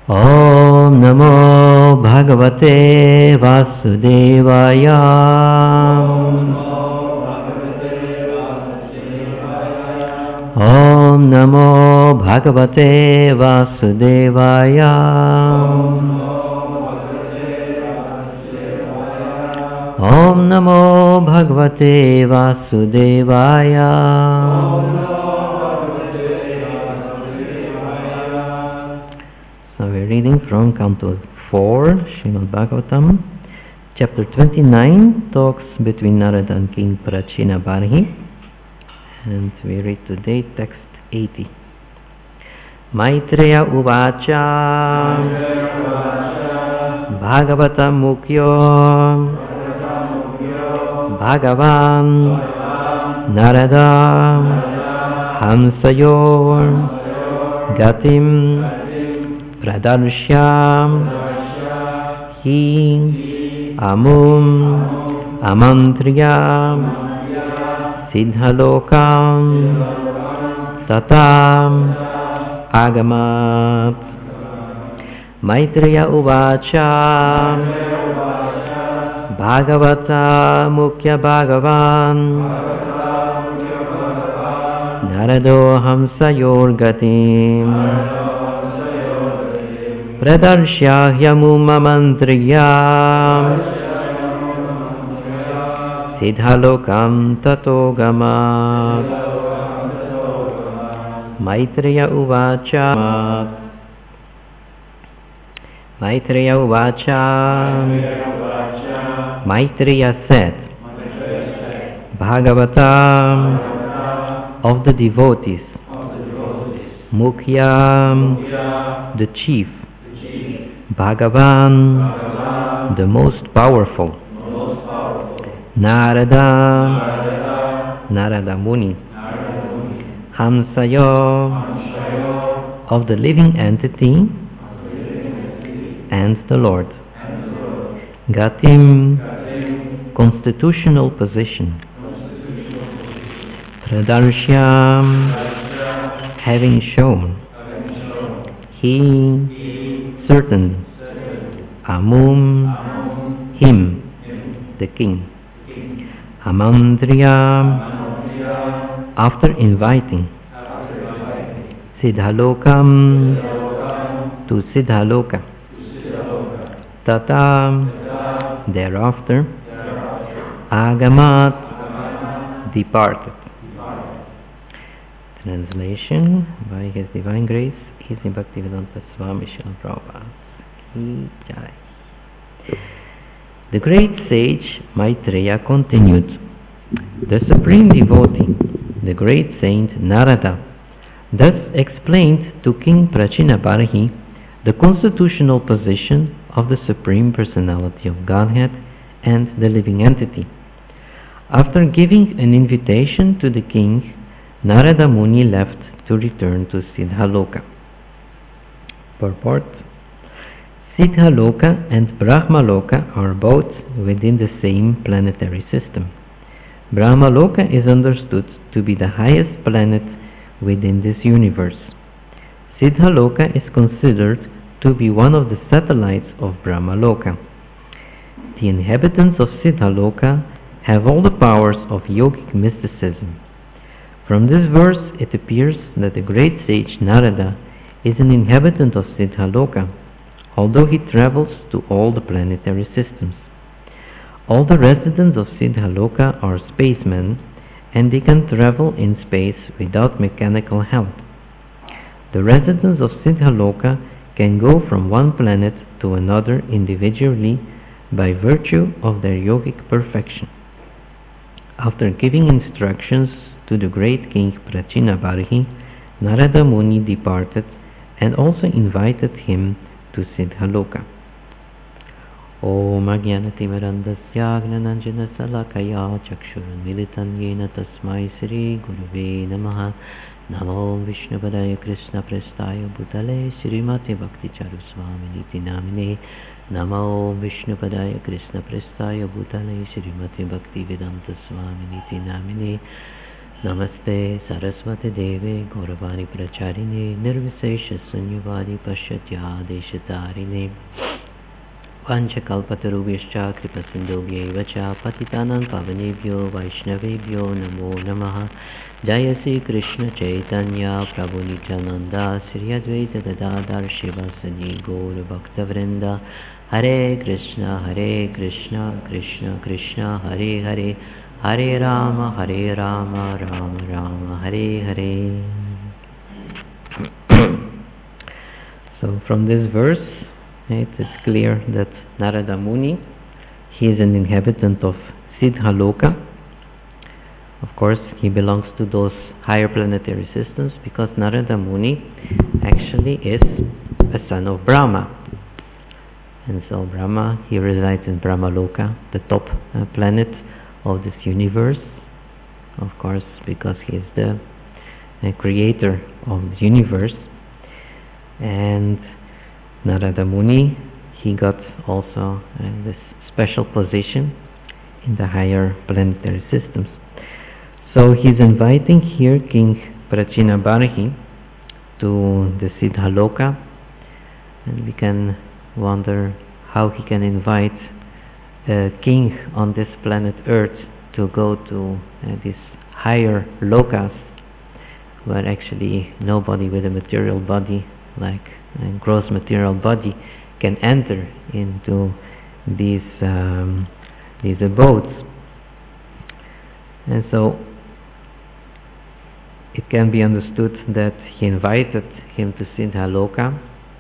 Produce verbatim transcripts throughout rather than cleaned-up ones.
Om Namo Bhagavate Vasudevaya. Om Namo Bhagavate Vasudevaya. Om Namo Bhagavate Vasudevaya. So we're reading from Canto four, Srimad Bhagavatam, chapter twenty-nine, talks between Narada and King Prachinabarhi, and we read today text eighty. Maitreya Uvacha Bhagavatam Mukhyo Bhagavan Narada Hamsayor Gatim Pradarsham Hi Amum Amantriyam Siddhalokam Tatam Agamat. Maitreya Uvacha Bhagavata Mukhya Bhagavan Narado Hamsayor Gatim Pradarshyahyamum Amantriyam Siddhalokam Tato Gamat. Maitreya Uvacha Maitreya Uvacha Maitreya said, Bhagavata of the devotees, Mukhya the chief, Bhagavan the most powerful, Narada Narada Muni, Hamsayo of the living entity, and the Lord, Gatim constitutional position, Pradarsham having shown, He certain, Amum him the king, Amantriyam after inviting, Siddhalokam to Siddhaloka, Tata thereafter, Agamat departed. Translation by His Divine Grace, His Bhaktivedanta Swami Srila Prabhupada. Jai. The great sage Maitreya continued. The supreme devotee, the great saint Narada, thus explained to King Prachinabarhi the constitutional position of the Supreme Personality of Godhead and the living entity. After giving an invitation to the king, Narada Muni left to return to Siddhaloka. Purport: Siddhaloka and Brahmaloka are both within the same planetary system. Brahmaloka is understood to be the highest planet within this universe. Siddhaloka is considered to be one of the satellites of Brahmaloka. The inhabitants of Siddhaloka have all the powers of yogic mysticism. From this verse it appears that the great sage Narada is an inhabitant of Siddhaloka, although he travels to all the planetary systems. All the residents of Siddhaloka are spacemen, and they can travel in space without mechanical help. The residents of Siddhaloka can go from one planet to another individually by virtue of their yogic perfection. After giving instructions to the great king Prachinabarhi, Narada Muni departed and also invited him to Siddhaloka. Om Ajnanatimirandasya Gnananjana Salakaya Chakshurunmilitan Yena Tasmai Sri Gurave Namaha. Namo Vishnupadaya Krishna Prestaya Bhutale Srimati Bhakti Charu Swaminiti Namine. Namo Vishnupadaya Krishna Prestaya Bhutale Srimati Bhakti Vedanta Swaminiti Namine. Namaste Saraswati Deve Gauravani Pracharine Nirvisesha Sunyavadi Pashatya Deshatarine Vanchakalpatarubhyascha Kripasindobhyeva cha Patitanam Pavanebhyo Vaishnavebhyo Namo Namaha Jaya Sri Krishna Chaitanya Prabhu Nityananda Sri Advaita Gadadhar Shivasadi Gaura Bhaktavrinda Hare Krishna Hare Krishna Krishna Krishna Hare Hare Hare Rama Hare Rama Rama Rama Hare Hare. So from this verse it is clear that Narada Muni, he is an inhabitant of Siddhaloka. Of course, he belongs to those higher planetary systems because Narada Muni actually is a son of Brahma. And so Brahma, he resides in Brahmaloka, the top uh, planet of this universe. Of course, because he is the uh, creator of the universe. And Narada Muni, he got also uh, this special position in the higher planetary systems. So he's inviting here King Prachinabarhi to the Siddhaloka, and we can wonder how he can invite a king on this planet Earth to go to uh, these higher lokas, where actually nobody with a material body, like a gross material body, can enter into these um, these abodes. And so it can be understood that he invited him to Siddhaloka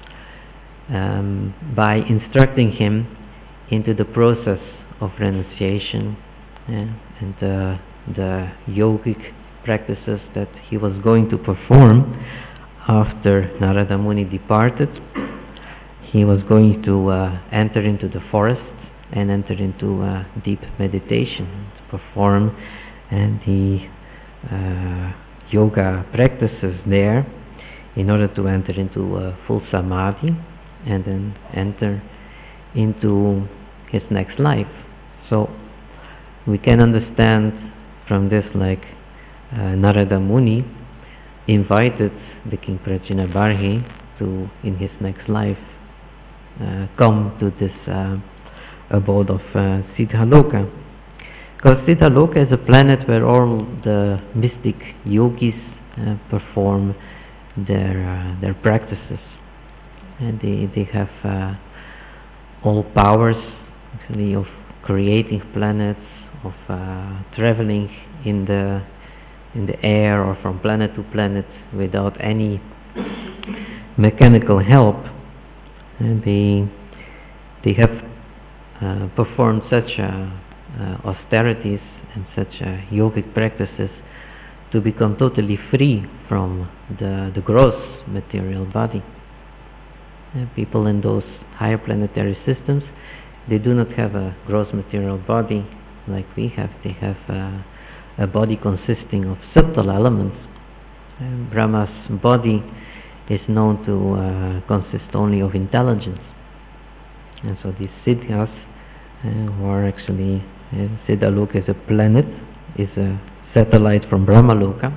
um, by instructing him into the process of renunciation uh, and uh, the yogic practices that he was going to perform after Narada Muni departed. He was going to uh, enter into the forest and enter into uh, deep meditation to perform and the uh, yoga practices there in order to enter into uh, full samadhi and then enter into his next life. So we can understand from this like uh, Narada Muni invited the King Prachinabarhi to, in his next life, uh, come to this uh, abode of uh, Siddhaloka. Because Siddhaloka is a planet where all the mystic yogis uh, perform their uh, their practices, and they they have uh, all powers actually of creating planets, of uh, traveling in the in the air or from planet to planet without any mechanical help. And they they have uh, performed such uh, uh, austerities and such uh, yogic practices to become totally free from the, the gross material body. Uh, people in those higher planetary systems, they do not have a gross material body like we have. They have uh, a body consisting of subtle elements. Uh, Brahma's body is known to uh, consist only of intelligence. And so these siddhas, uh, who are actually, uh, Siddhaloka is a planet, is a satellite from Brahmaloka.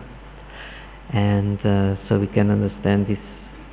And uh, so we can understand this,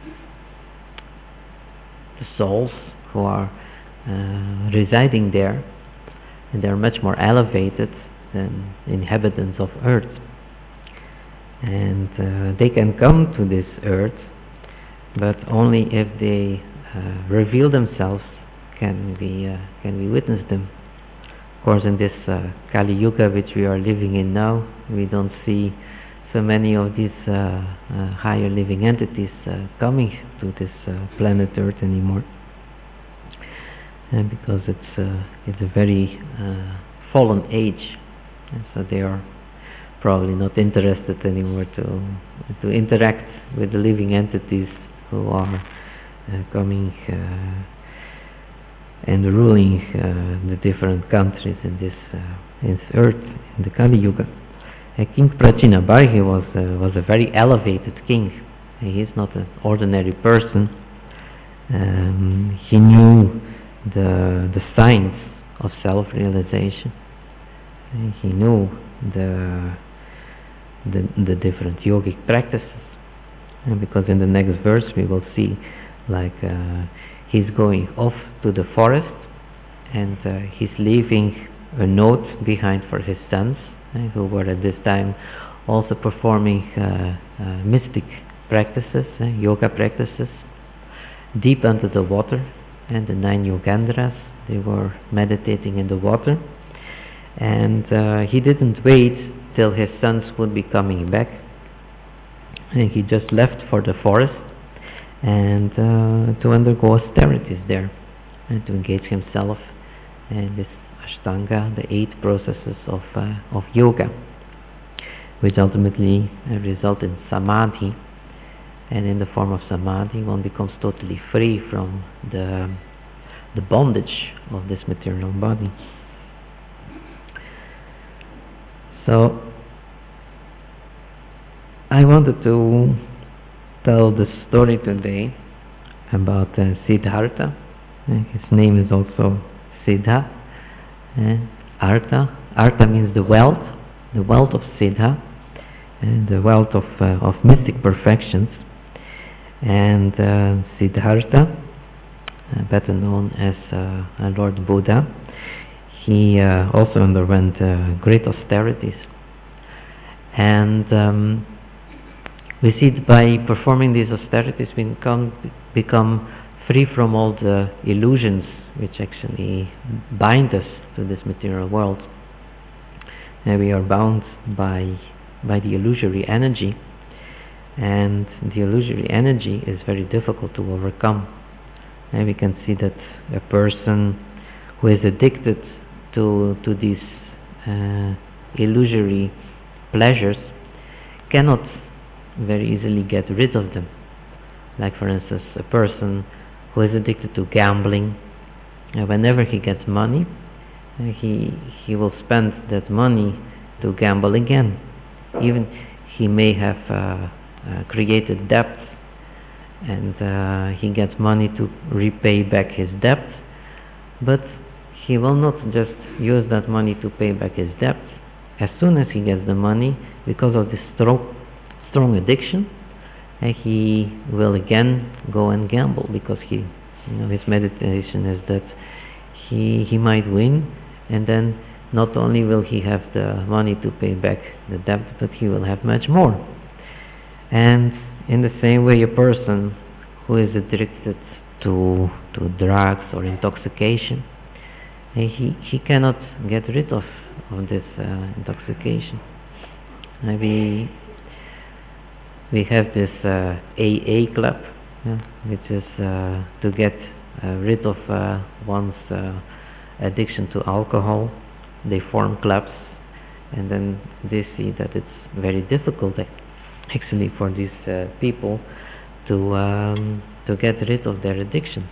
the souls who are uh, residing there, and they are much more elevated than inhabitants of earth. And uh, they can come to this earth, but only if they uh, reveal themselves can we uh, can we witness them. Of course, in this uh, Kali Yuga which we are living in now, we don't see so many of these uh, uh, higher living entities uh, coming to this uh, planet Earth anymore, and because it's uh, it's a very uh, fallen age, and so they are probably not interested anymore to to interact with the living entities who are uh, coming uh, and ruling uh, the different countries in this uh, in this earth in the Kali Yuga. Uh, king Prachinabarhi was uh, was a very elevated king. He is not an ordinary person. Um, he knew the the science of self-realization. Uh, he knew the the, the different yogic practices. And because in the next verse we will see, like uh, he's going off to the forest, and uh, he's leaving a note behind for his sons, uh, who were at this time also performing uh, uh, mystic practices, uh, yoga practices, deep under the water. And the nine Yogandhras, they were meditating in the water. And uh, he didn't wait till his sons would be coming back. And he just left for the forest and uh, to undergo austerities there, and to engage himself in this Ashtanga, the eight processes of, uh, of yoga, which ultimately uh, result in Samadhi. And in the form of Samadhi, one becomes totally free from the, the bondage of this material body. So, I wanted to tell the story today about uh, Siddhartha. Uh, his name is also Siddha. Uh, Artha. Artha means the wealth, the wealth of Siddha, and the wealth of, uh, of mystic perfections. And uh, Siddhartha, uh, better known as uh, Lord Buddha, he uh, also underwent uh, great austerities. And um, we see that by performing these austerities we become, become free from all the illusions which actually bind us to this material world. And we are bound by, by the illusory energy. And the illusory energy is very difficult to overcome. And we can see that a person who is addicted to, to these uh, illusory pleasures cannot very easily get rid of them. Like for instance, a person who is addicted to gambling, uh, whenever he gets money, uh, he, he will spend that money to gamble again. Even he may have uh, Uh, created debt, and uh, he gets money to repay back his debt, but he will not just use that money to pay back his debt. As soon as he gets the money, because of this strong, strong addiction, uh, he will again go and gamble, because he, you know, his meditation is that he he might win, and then not only will he have the money to pay back the debt, but he will have much more. And in the same way, a person who is addicted to to drugs or intoxication, he he cannot get rid of of this uh, intoxication. Uh, we we have this uh, A A club, yeah, which is uh, to get uh, rid of uh, one's uh, addiction to alcohol. They form clubs, and then they see that it's very difficult actually for these uh, people to um, to get rid of their addictions.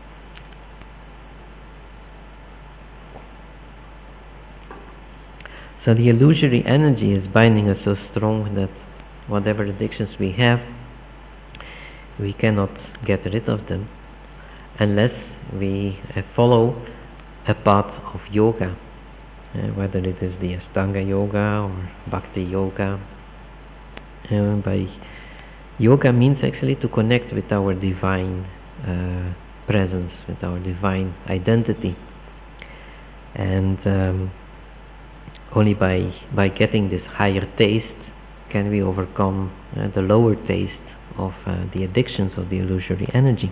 So the illusory energy is binding us so strong that whatever addictions we have, we cannot get rid of them unless we uh, follow a path of yoga, uh, whether it is the Ashtanga yoga or Bhakti yoga. Uh, by yoga means actually to connect with our divine uh, presence, with our divine identity, and um, only by by getting this higher taste can we overcome uh, the lower taste of uh, the addictions of the illusory energy.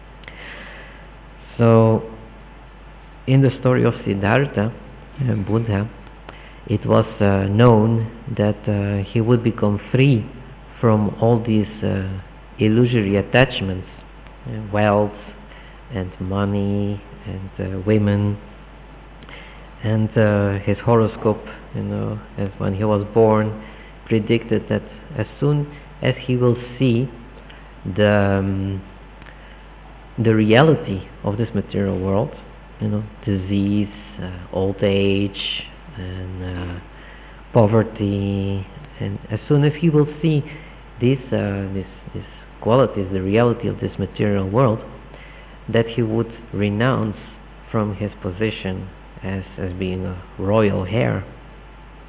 So, in the story of Siddhartha, uh, Buddha, it was uh, known that uh, he would become free from all these uh, illusory attachments, uh, wealth and money and uh, women, and uh, his horoscope, you know, as when he was born, predicted that as soon as he will see the um, the reality of this material world, you know, disease, uh, old age, and uh, poverty, and as soon as he will see these uh, this, this qualities, the reality of this material world, that he would renounce from his position as, as being a royal heir,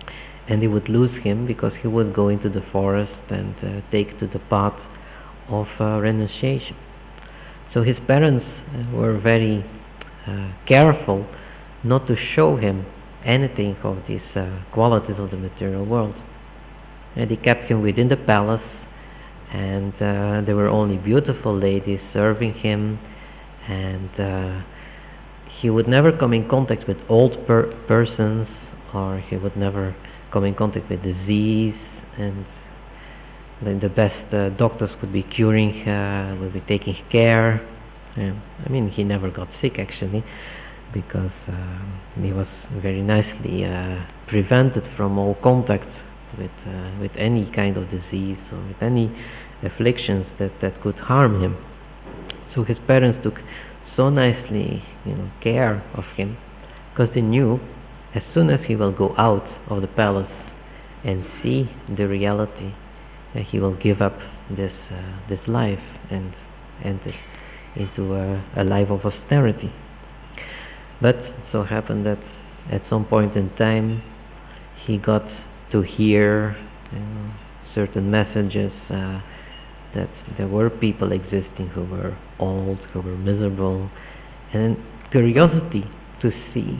and he would lose him because he would go into the forest and uh, take to the path of uh, renunciation. So his parents uh, were very uh, careful not to show him anything of these uh, qualities of the material world. And he kept him within the palace, and uh, there were only beautiful ladies serving him, and uh, he would never come in contact with old per persons, or he would never come in contact with disease, and then the best uh, doctors would be curing, uh, would be taking care. Um, I mean, he never got sick actually, because uh, he was very nicely uh, prevented from all contact with uh, with any kind of disease or with any afflictions that, that could harm him. So his parents took so nicely, you know, care of him, because they knew as soon as he will go out of the palace and see the reality, uh, he will give up this uh, this life and enter into a, a life of austerity. But it so happened that at some point in time he got to hear, you know, certain messages uh, that there were people existing who were old, who were miserable, and curiosity to see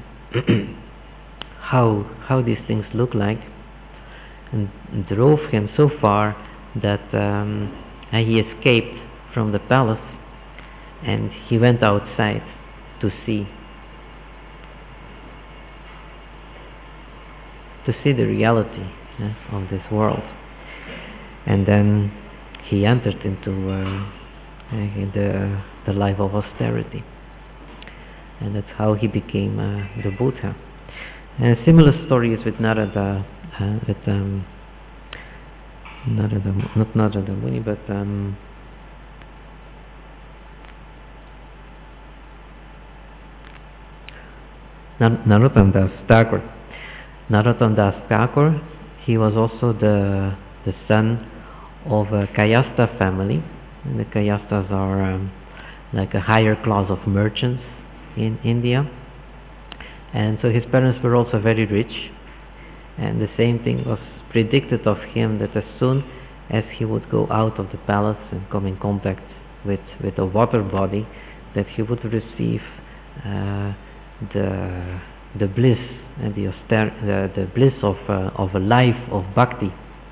how how these things look like, and drove him so far that um, he escaped from the palace and he went outside to see to see the reality uh, of this world. And then he entered into uh, uh, the, the life of austerity, and that's how he became uh, the Buddha. And a similar story is with Narada, uh, with um, Narada, not Narada Muni, but um, Narottam Das Thakur. Narottam Das Thakur, he was also the the son of a Kayastha family. And the Kayasthas are um, like a higher class of merchants in India. And so his parents were also very rich. And the same thing was predicted of him, that as soon as he would go out of the palace and come in contact with, with a water body, that he would receive uh, the the bliss and the auster the, the bliss of uh, of a life of bhakti.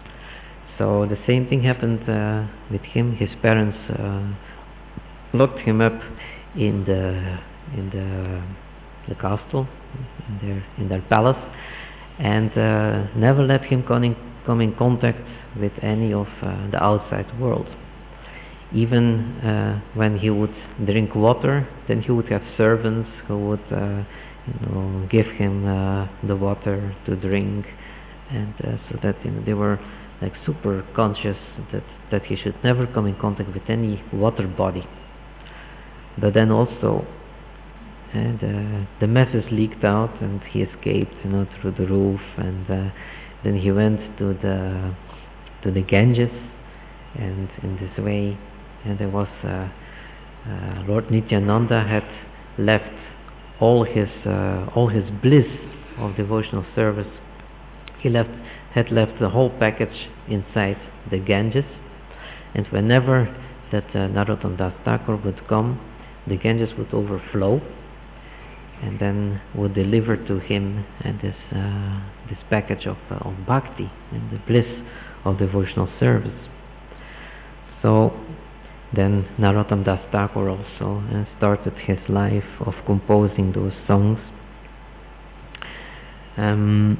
So the same thing happened uh, with him. His parents uh, locked him up in the in the the castle, in their in their palace, and uh, never let him come in, come in contact with any of uh, the outside world. Even uh, when he would drink water, then he would have servants who would uh, you know, give him uh, the water to drink, and uh, so that, you know, they were like super conscious that, that he should never come in contact with any water body. But then also and uh, the message leaked out, and he escaped, you know, through the roof, and uh, then he went to the to the Ganges, and in this way, and there was uh, uh, Lord Nityananda had left all his uh, all his bliss of devotional service. He left had left the whole package inside the Ganges, and whenever that uh, Narottam Das Thakur would come, the Ganges would overflow, and then would deliver to him and this uh, this package of, uh, of bhakti and the bliss of devotional service. So then Narottam Das Thakur also uh, started his life of composing those songs. Um,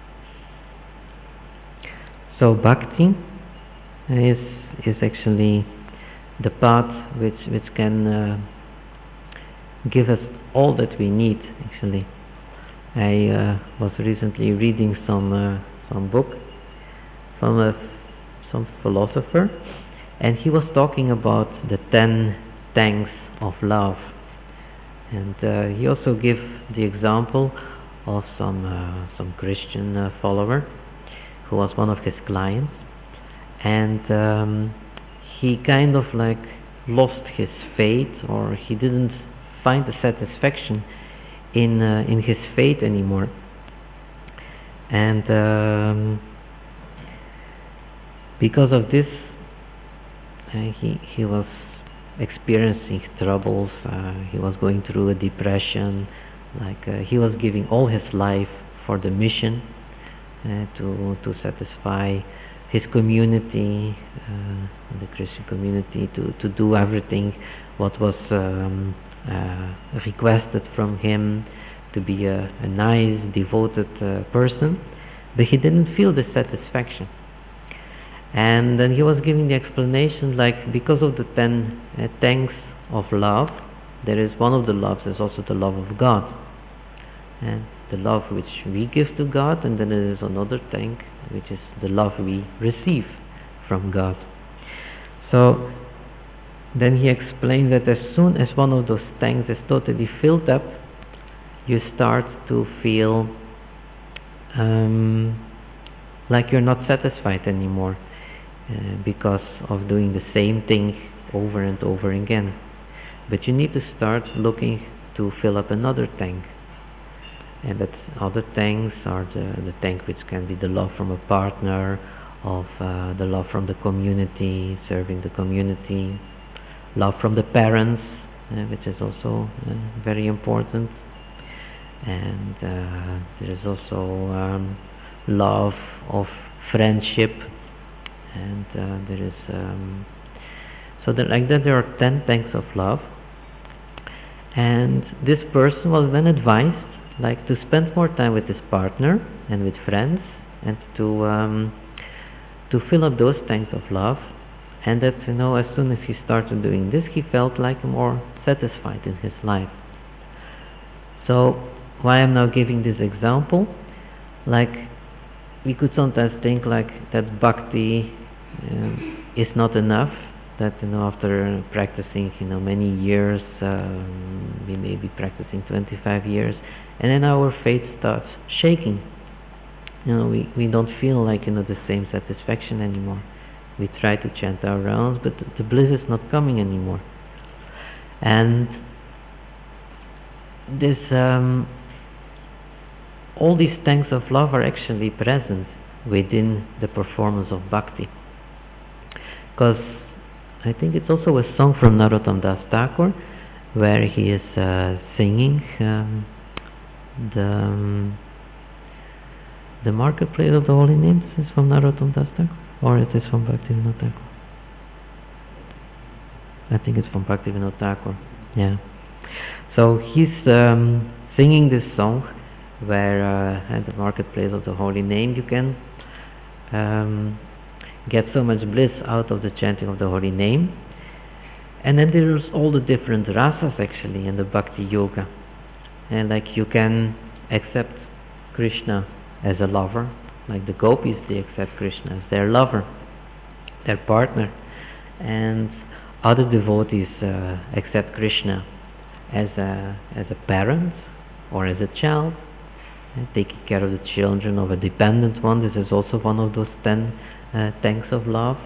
so bhakti is is actually the path which which can uh, give us all that we need. Actually, I uh, was recently reading some uh, some book from a some philosopher, and he was talking about the ten tanks of love, and uh, he also gave the example of some uh, some Christian uh, follower who was one of his clients, and um, he kind of like lost his faith, or he didn't find the satisfaction in uh, in his faith anymore. And um, because of this, uh, he, he was experiencing troubles, uh, he was going through a depression, like uh, he was giving all his life for the mission, uh, to, to satisfy his community, uh, the Christian community, to, to do everything what was um, uh, requested from him, to be a, a nice, devoted uh, person, but he didn't feel the satisfaction. And then he was giving the explanation, like, because of the ten uh, thanks of love, there is one of the loves is also the love of God, and the love which we give to God, and then there is another thank, which is the love we receive from God. So then he explained that as soon as one of those tanks is totally filled up, you start to feel um, like you're not satisfied anymore, uh, because of doing the same thing over and over again. But you need to start looking to fill up another tank. And that other tanks are the, the tank which can be the love from a partner, of uh, the love from the community, serving the community, love from the parents, uh, which is also uh, very important. And uh, there is also um, love of friendship, and uh, there is um, so that like that there are ten tanks of love. And this person was then advised, like, to spend more time with his partner and with friends, and to um, to fill up those tanks of love. And that, you know, as soon as he started doing this, he felt like more satisfied in his life. So why I'm now giving this example, like, we could sometimes think like that bhakti um, is not enough, that, you know, after practicing, you know, many years, um, we may be practicing twenty-five years, and then our faith starts shaking. You know, we, we don't feel like, you know, the same satisfaction anymore. We try to chant our rounds, but the bliss is not coming anymore. And this, um, all these tanks of love are actually present within the performance of bhakti. Because I think it's also a song from Narottam Das Thakur, where he is uh, singing um, the um, the marketplace of the holy names. Is from Narottam Das Thakur, or it is from Bhaktivinoda Thakur? I think it's from Bhaktivinoda Thakur. Yeah. So he's um, singing this song, where uh, at the marketplace of the holy name you can um, get so much bliss out of the chanting of the holy name. And then there's all the different rasas actually in the bhakti yoga. And like, you can accept Krishna as a lover, like the gopis, they accept Krishna as their lover, their partner. And other devotees uh, accept Krishna as a, as a parent or as a child, and taking care of the children of a dependent one. This is also one of those ten uh, tanks of love.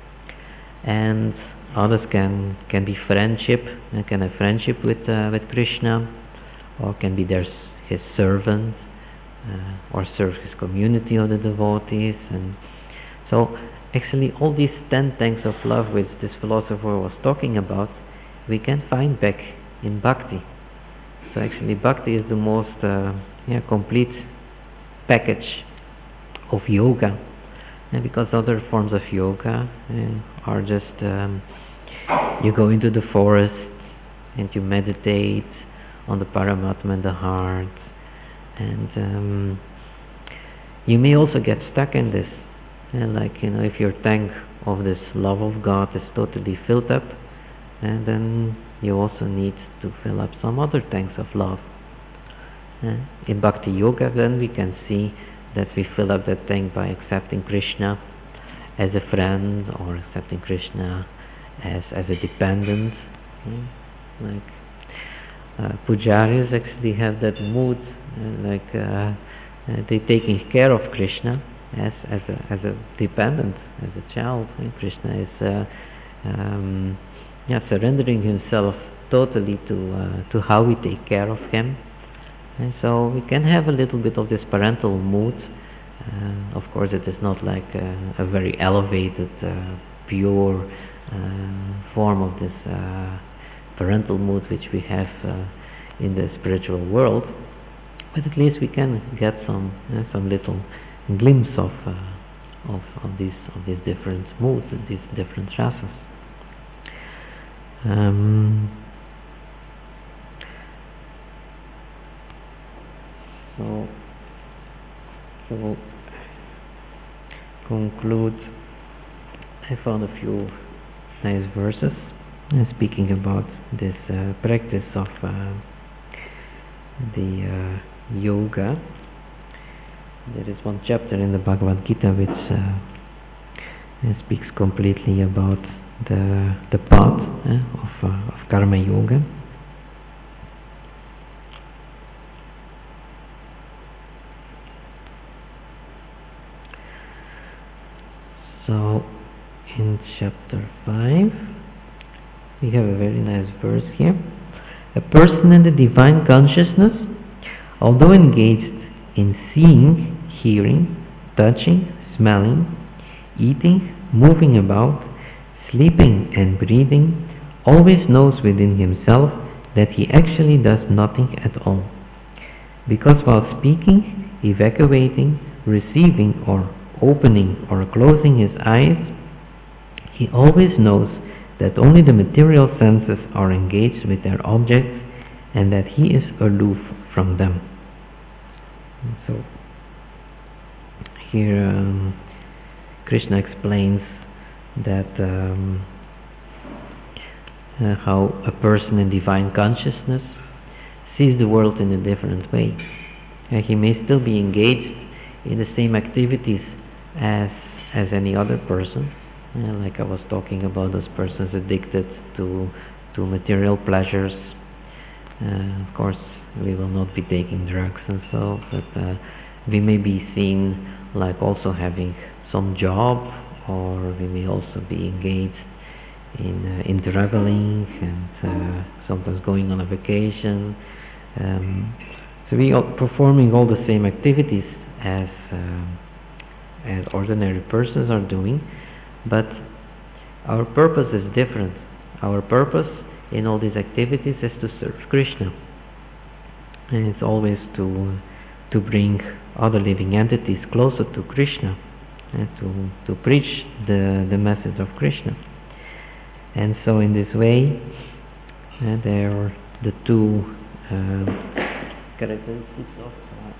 And others can can be friendship, uh, can have friendship with uh, with Krishna, or can be their his servant, uh, or serve his community of the devotees. And so actually all these ten tanks of love which this philosopher was talking about, we can find back in bhakti. So actually bhakti is the most uh, yeah, complete package of yoga, and because other forms of yoga uh, are just um, you go into the forest and you meditate on the Paramatma in the heart, and um, you may also get stuck in this, and like, you know, if your tank of this love of God is totally filled up, and then you also need to fill up some other tanks of love. Uh, in Bhakti Yoga then we can see that we fill up that tank by accepting Krishna as a friend, or accepting Krishna as, as a dependent. Mm? Like uh, pujaris actually have that mood, uh, like uh, uh, they taking care of Krishna as, as, a, as a dependent, as a child. And Krishna is uh, um, yeah, surrendering himself totally to, uh, to how we take care of him. And so we can have a little bit of this parental mood Uh, of course, it is not like a, a very elevated, uh, pure uh, form of this uh, parental mood which we have uh, in the spiritual world, but at least we can get some uh, some little glimpse of, uh, of of these of these different moods and these different rasas. Um, so, to conclude, I found a few nice verses uh, speaking about this uh, practice of uh, the uh, yoga. There is one chapter in the Bhagavad Gita which uh, uh, speaks completely about the the path uh, of, uh, of karma yoga. So, in chapter five, we have a very nice verse here. A person in the divine consciousness, although engaged in seeing, hearing, touching, smelling, eating, moving about, sleeping and breathing, always knows within himself that he actually does nothing at all. Because while speaking, evacuating, receiving or opening or closing his eyes, he always knows that only the material senses are engaged with their objects and that he is aloof from them. And so here um, Krishna explains that um, uh, how a person in divine consciousness sees the world in a different way. Uh, he may still be engaged in the same activities as as any other person, uh, like I was talking about those persons addicted to to material pleasures. Uh, of course, we will not be taking drugs and so, but uh, we may be seen like also having some job, or we may also be engaged in uh, in traveling and uh, sometimes going on a vacation. Um, so we are performing all the same activities as uh, as ordinary persons are doing, but our purpose is different. Our purpose in all these activities is to serve Krishna, and it's always to to bring other living entities closer to Krishna, and to to preach the the message of Krishna. And so in this way, uh, there are the two uh, characteristics of uh,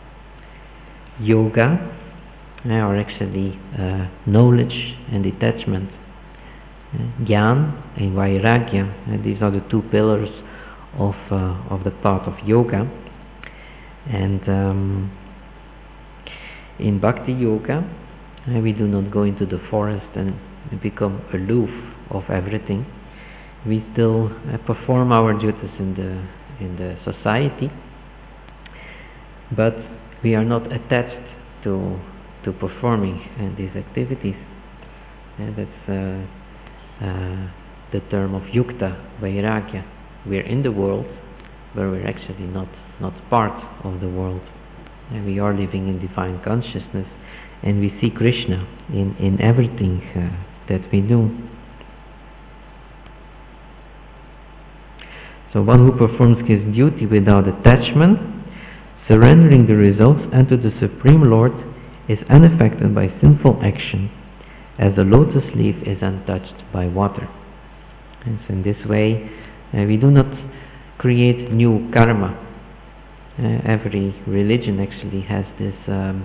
yoga are actually uh, knowledge and detachment, uh, Jnana and Vairagya. Uh, these are the two pillars of uh, of the path of yoga. And um, in Bhakti Yoga, uh, we do not go into the forest and become aloof of everything. We still uh, perform our duties in the in the society, but we are not attached to to performing uh, these activities. And that's uh, uh, the term of Yukta Vairagya. We're in the world, but we're actually not not part of the world. And we are living in divine consciousness, and we see Krishna in, in everything uh, that we do. So one who performs his duty without attachment, surrendering the results unto the Supreme Lord, is unaffected by sinful action, as the lotus leaf is untouched by water. And so in this way, uh, we do not create new karma. Uh, every religion actually has this um,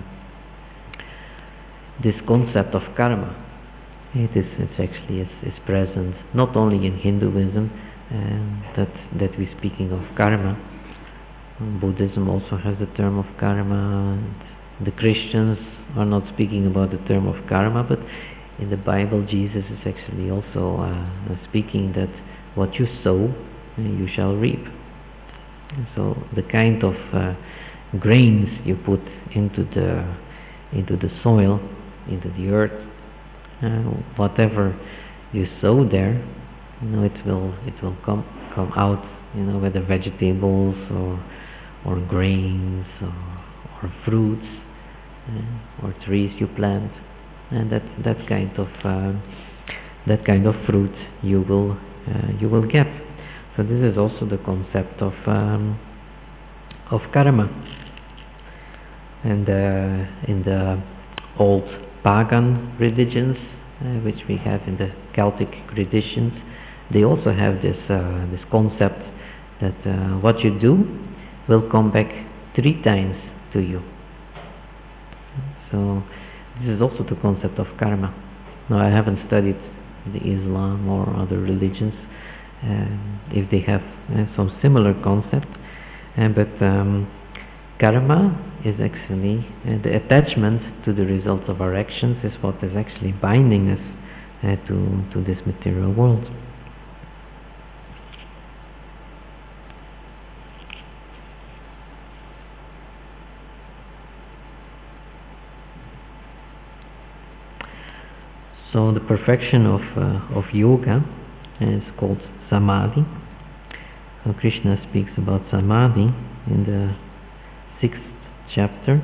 this concept of karma. It is it's actually is, is present not only in Hinduism um, that that we're speaking of karma. Buddhism also has the term of karma. The Christians are not speaking about the term of karma, but in the Bible Jesus is actually also uh, speaking that what you sow, uh, you shall reap. And so the kind of uh, grains you put into the into the soil, into the earth, uh, whatever you sow there, you know, it will it will come come out, you know, whether vegetables or or grains or, or fruits. uh, or trees you plant, and that that kind of uh, that kind of fruit you will uh, you will get. So this is also the concept of um, of karma. And uh, in the old pagan religions, uh, which we have in the Celtic traditions, they also have this uh, this concept that uh, what you do will come back three times to you. So this is also the concept of karma. Now, I haven't studied the Islam or other religions, uh, if they have uh, some similar concept, uh, but um, karma is actually uh, the attachment to the results of our actions is what is actually binding us uh, to, to this material world. So the perfection of, uh, of yoga is called samadhi. So Krishna speaks about samadhi in the sixth chapter.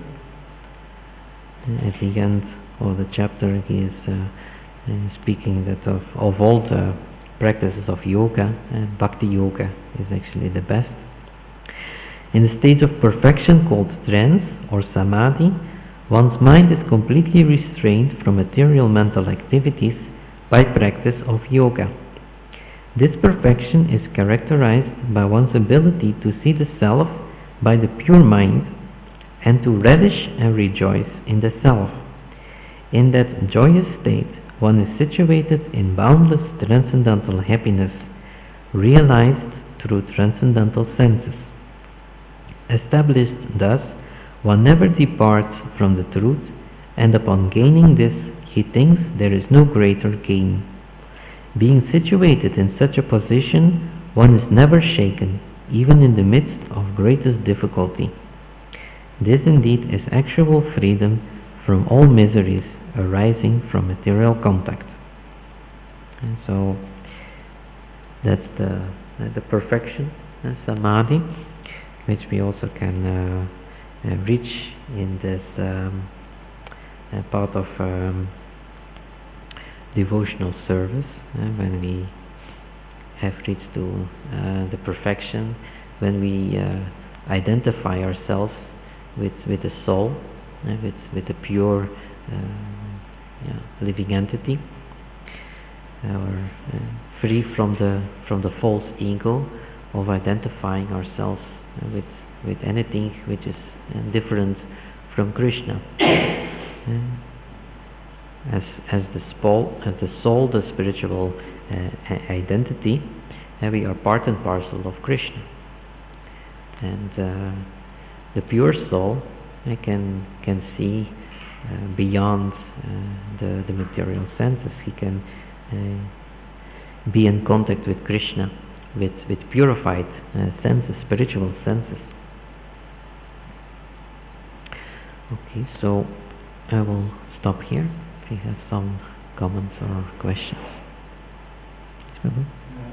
At the end of the chapter he is uh, speaking that of, of all the practices of yoga, uh, bhakti yoga is actually the best. In the state of perfection called trance or samadhi, one's mind is completely restrained from material mental activities by practice of yoga. This perfection is characterized by one's ability to see the self by the pure mind and to relish and rejoice in the self. In that joyous state, one is situated in boundless transcendental happiness, realized through transcendental senses. Established thus, one never departs from the truth, and upon gaining this, he thinks there is no greater gain. Being situated in such a position, one is never shaken, even in the midst of greatest difficulty. This indeed is actual freedom from all miseries arising from material contact. And so that's the uh, the perfection, uh, samadhi, which we also can uh, uh, reach in this um, uh, part of um, devotional service, uh, when we have reached to uh, the perfection, when we uh, identify ourselves with with the soul, uh, with with a pure uh, yeah, living entity, or uh, free from the from the false ego of identifying ourselves uh, with with anything which is uh, different from Krishna. Uh, as as the soul, as the soul, the spiritual uh, identity, uh, we are part and parcel of Krishna. And uh, the pure soul uh, can can see uh, beyond uh, the the material senses. He can uh, be in contact with Krishna, with with purified uh, senses, spiritual senses. Okay, so I will stop here. If you have some comments or questions. Mm-hmm.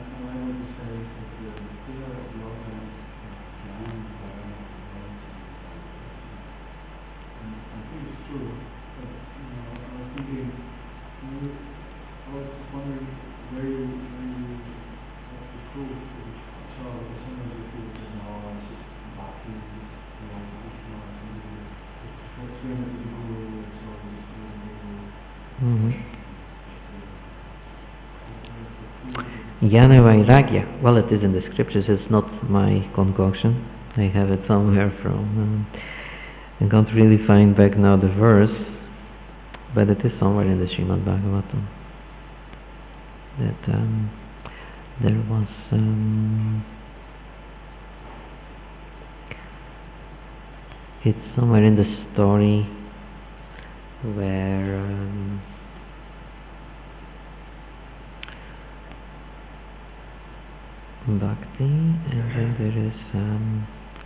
Jnana Vairagya, well, it is in the scriptures, it's not my concoction. I have it somewhere from, uh, I can't really find back now the verse, but it is somewhere in the Srimad Bhagavatam that um, there was um, it's somewhere in the story where um, Bhakti, and then there is um,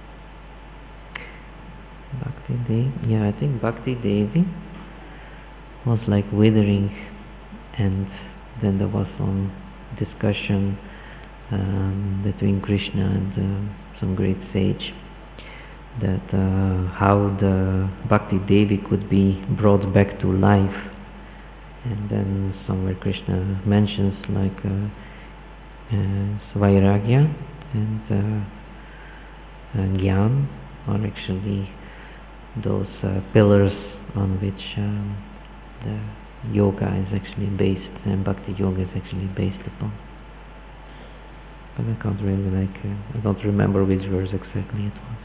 Bhakti Devi. Yeah, I think Bhakti Devi was like withering, and then there was some discussion um, between Krishna and uh, some great sage, that uh, how the Bhakti Devi could be brought back to life. And then somewhere Krishna mentions like uh, uh, Svairagya and uh, uh, Gyan are actually those uh, pillars on which um, the yoga is actually based, and Bhakti Yoga is actually based upon. But I can't really like, uh, I don't remember which verse exactly it was.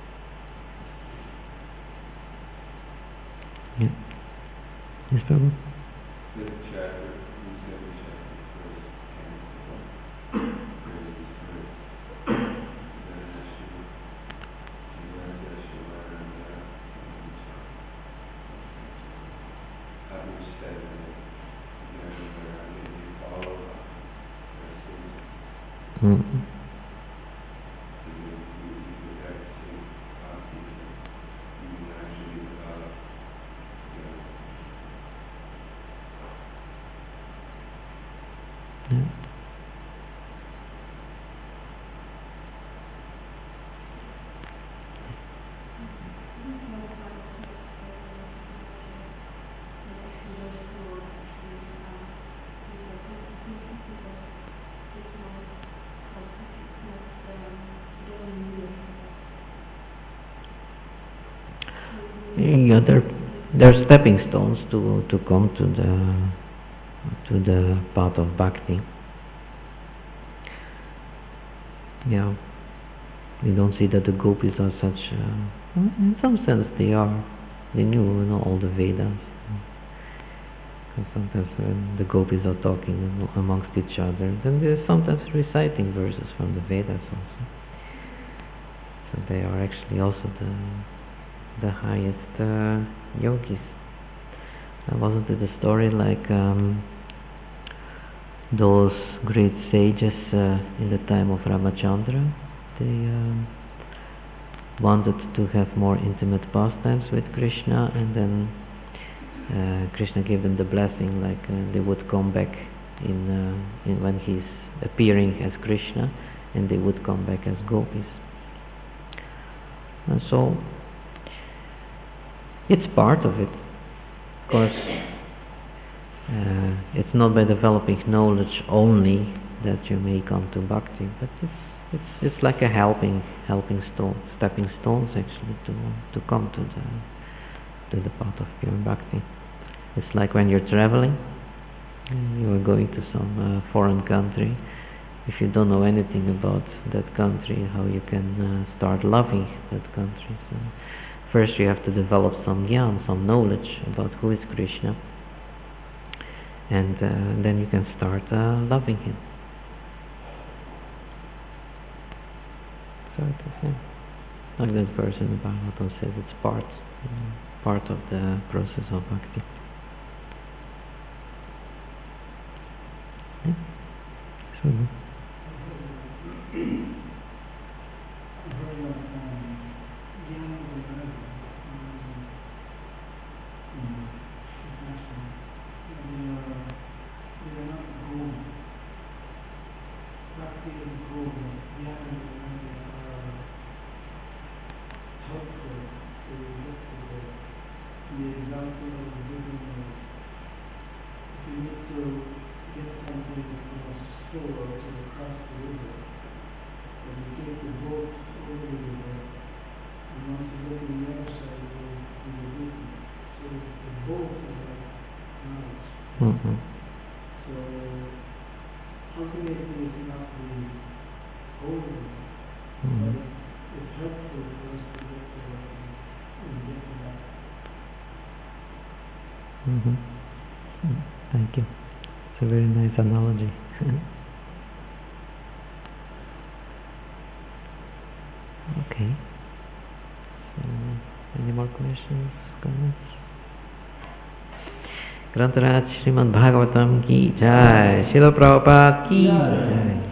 Yeah. Yes, Prabhu? The chapter, you said the chapter first came from praise first. Then Shiva, Shiva, Shiva, and how you said that everywhere I mean, you follow up. Mm-hmm. You, you, you have to see how people, you can actually develop, you know, Yeah. Yeah, they're, they're stepping stones to, to come to the to the path of bhakti. Yeah, we don't see that the gopis are such. Uh, in some sense, they are. They knew, you know, all the Vedas. And sometimes when the gopis are talking amongst each other, then they're sometimes reciting verses from the Vedas also. So they are actually also the the highest uh, yogis. And wasn't it a story like um, those great sages uh, in the time of Ramachandra? They um, wanted to have more intimate pastimes with Krishna, and then uh, Krishna gave them the blessing, like uh, they would come back in, uh, in when he's appearing as Krishna, and they would come back as gopis. And so it's part of it. Of course, uh, it's not by developing knowledge only that you may come to bhakti, but it's it's it's like a helping helping stone, stepping stones actually to to come to the to the path of pure bhakti. It's like when you're traveling, you are going to some uh, foreign country. If you don't know anything about that country, how you can uh, start loving that country? So first you have to develop some gyan, some knowledge about who is Krishna, and uh, then you can start uh, loving him. So it is, yeah. Like that verse in the Bhagavatam says, it's part, you know, part of the process of bhakti. Yeah. So, mm-hmm. So, ultimately it's not the goal, Mm-hmm. but it's helpful for us to get to, uh, get to that. Mm-hmm. Mm, thank you. It's a very nice analogy. Okay. So, any more questions, comments? ग्रंथराज Shrimad Bhagavatam की जय, श्रील प्रभुपाद की जय।